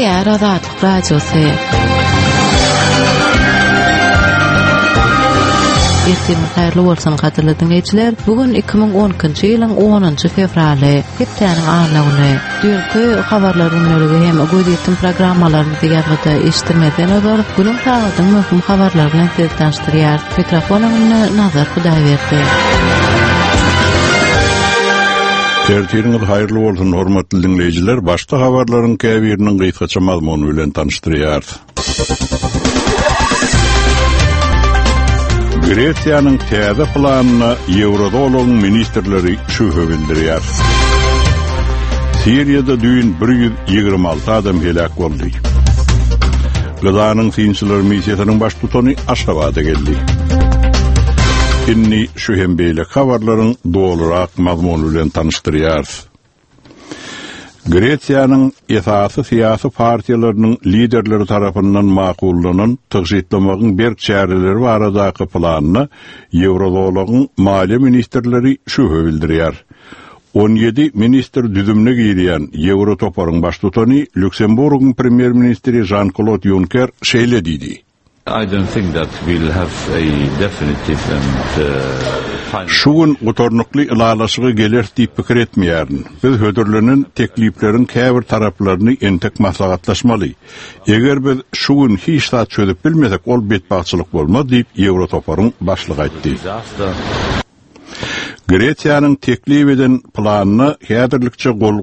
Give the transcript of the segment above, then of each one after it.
Diğer Azadlık Radyosu. Ertemiz hayırlı bolsun gaderly dinleyijiler. Bugün 2012-njy ýylyň 10-njy fevraly. Heptäniň arlagyny, dünkü habarlaryň bölegi hem göýdüýän programmalaryny diýerdi eşitmeden öber. Bunyň taýdan möhüm habarlar bilen sizi tanıştyrýar. Mikrofonyny Nazar Hudaýberdi. Ertemiz hayırlı bolsun hormatly dinleyijiler. Başda habarlaryň käbiriniň gysgaça mazmuny bilen tanıştyrýar. Gretsiýanyň täze planyna Ýewrodolagyň ministrleri şüphe bildirýär. Siriýada düýün 126 adam helak boldy. Gydanyň synçylar missiýasynyň baş tutany Aşgabatda geldi. Inni şu hembeýle habarlaryň dolarak mazmuny bilen tanıştyrýar. Gretsiýanyň esasy syýasy partiýalarynyň liderleri tarapyndan maqullanan tygyşytlamagyň berk çäreleri baradaky planyny Ýewrodolagyň maliýe ministrleri şüphe bildirýär. 17 minister düzümne girýän Ýewrotoparyň baş tutany Lüksemburgyň premier ministri Jean-Claude Juncker şeýle diýdi. I don't think that we'll have a definitive and Şugun otornukly ilalaşygy geler diýip pikir etmeýärin. Biz hödürlenen tekliplerin käbir taraplaryny entek maslahatlaşmaly. Eger biz şugun hiç zat çözüp bilmesek ol betbagçylyk bolmaz diýip Ýewrotoparyň başlygy aýtdy. Gretsiýanyň teklip eden planyna häzirlikçe gol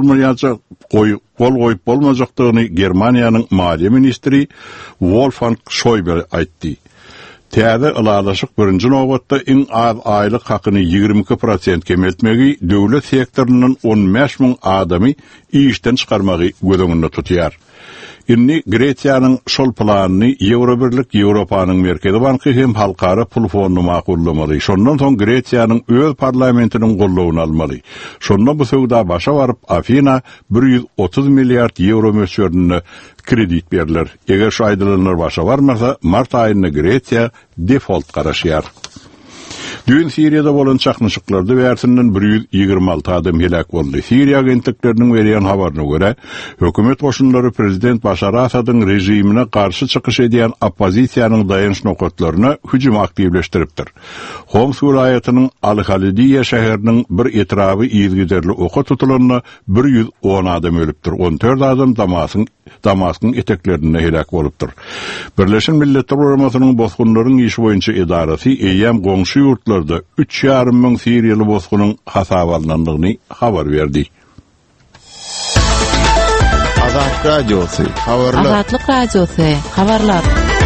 goýup bolmajakdygyny Germaniýanyň maliýe ministri Wolfgang Schäuble aýtdy. Täze ilalaşyk birinji nowbatda iň az aýlyk hakyny 22% kemeltmegi döwlet sektorunyň 15.000 adamy işden çykarmagy gözüňde tutýar. Inni Gretsiýanyň şol planyny Ýewrobirlik, Ýewropanyň Merkezi Banky hem halkara pul fonduny maqullamaly. Şondan soň Gretsiýanyň öz parlamentiniň gollawyny almaly. Şondan bu söwda başa baryp Afina 130 milliard euro möçberine kredit berler. Eger şu aýdylanlar başa barmasa, mart aýyna Gretsiýa default garaşýar. Düň Siriýada bolan çaknyşyklarda bärsinden 126 adam helak boldy. Siriýa agentlikleriniň berýän habaryna görä, hökümet goşunlary prezident Başar Asadyň rejimine garşy çykyş edýän oppozisiýanyň dayanç nokatlaryna hüjüm aktivleşdiripdir. Homs welaýatynyň Al-Halidiýa şäheriniň bir etraby ýyzgiderli oka tutulanyna 110 adam ölüpdir. 14 adam Damasyň eteklerinde helak bolupdyr. Birleşen Milletler Programasynyň bozgunlaryň işi boýunça edarasy eýýäm goňşy ýurtlarda 3,5 ming Siriýaly bozgunyň hasap alınandygyny habar berdi. Azadlyk Radiosu habarlar. Azadlyk Radiosu habarlar.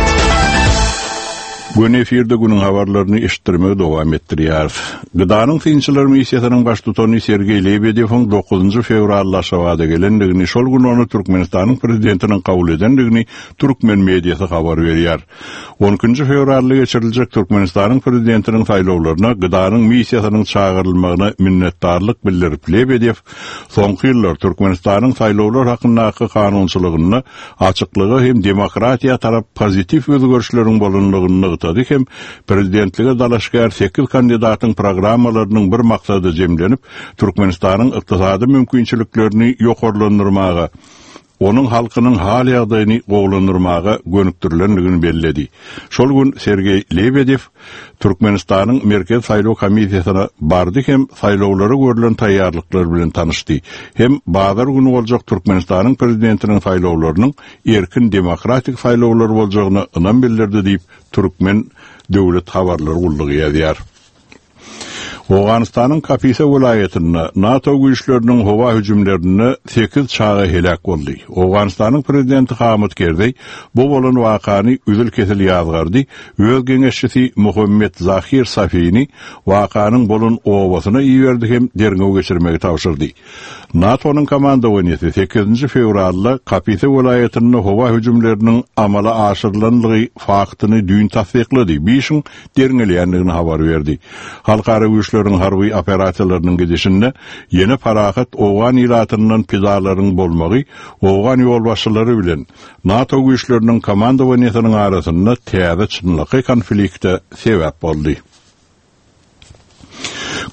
Gün efirde günün habarlaryny eşitdirmege dowam etdirýär. Gydanyň synçylar missiýasynyň baş tutany Sergey Lebedewiň 9-njy fevralda Aşgabatda gelendigini, şol gün onu Türkmenistanyň prezidentiniň kabul edendigini Türkmen mediýasy habar berýär. 10-njy fevralda geçiriljek Türkmenistanyň prezidentiniň saýlawlaryna gydanyň missiýasynyň çağırylmagyna minnetdarlyk bildirip Lebedew soňky ýyllar Türkmenistanyň saýlawlar hakyndaky kanunçylygyny açyklygy hem demokratiýa tarap pozitiv özgörüşleriň bolanlygyny hem prezidentlige dalaşgar 8 kandidatyň programmalarynyň bir maksady jemlenip Türkmenistanyň ykdysady mümkinçiliklerini ýokarlandyrmaga, onun halkynyň hal ýagdaýyny gowlandyrmaga gönükdirilendigini bellädi. Şol gün Sergey Lebedew Türkmenistanyň Merkez Saýlaw Komisiýasyna bardy hem saýlawlara görülen taýýarlyklar bilen tanışdy. Hem bazar günü boljak Türkmenistanyň prezidentiniň saýlawlarynyň erkin demokratik saýlawlar boljagyny ynam bildirdi diýip Türkmen döwlet habarlary gullugy ýazýar. Awganistanyň Kapisa welaýatyna NATO güýçleriniň howa hüjümlerini 8 çağa helak boldy. Awganistanyň prezidenti Hamid Karzai bu bolan wakany üzül kesil ýazgardy. Öz geňeşçisi Muhammed Zahir Safini wakanyň bolan owasyna ýerdi hem derňew geçirmegi tapşyrdy. NATO'nun komandawanýasy 8-nji fevralda Kapisa welaýatyny howa hüjümleriniň amala aşyrylanlygy faktyny düň tasdiklady. Bişiň derňelýändigini habar berdi. Halkara güýçleriň harby operasiýalarynyň gidişinde ýene parahat owgan ýylatynyň pidalaryň bolmagy, owgan ýolbaşçylary bilen NATO güýçleriniň komandawanýasynyň arasynda täze çynlyky konflikte sebäp boldy.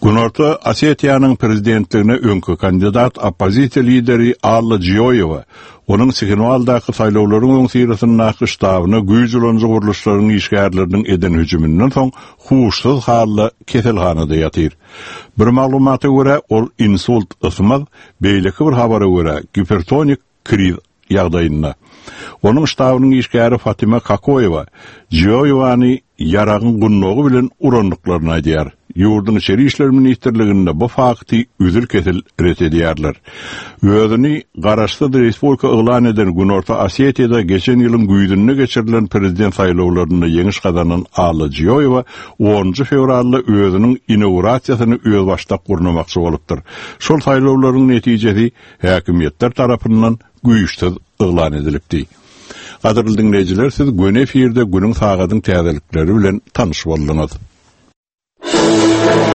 Günorta Osetiýanyň prezidentligine öňkü kandidat opozisiýa lideri Alla Joyeva onun Siginwaldaky saýlawlaryň öňsýresin nakştabyna güýjülenji guruluşlaryň işgärleriniň eden hüjümünden soň huşsuz halda keselhanada ýatyr. Bir maglumata görä ol insult ysmaz, beýleki bir habara görä hipertonik kriz ýagdaýynda. Onun ştabynyň işgäri Fatima Kakoyeva Joyewany ýaragyn gunnogy bilen urandyklaryny aýdýar. Ýurdun içeri işler ministrliginde bu fakty üzül kesil ret edýärler. Özüni garaşsyz respublika ýylan eden Günorta Osetiýada geçen ýylyň güýdünde geçirilen prezident saýlawlarynda ýeňiş gazanan Alla Joyeva 10 fevralda özüniň inaugurasiýasyny öz başda gurnamakçy bolupdyr. Şol saýlawlaryň netijesi häkimetler tarapyndan güýçsiz ýylan edilipdi. Gaderly dinleýijiler, siz gün efirde günüň sagadyň täzelikleri bilen tanyş boldunuz.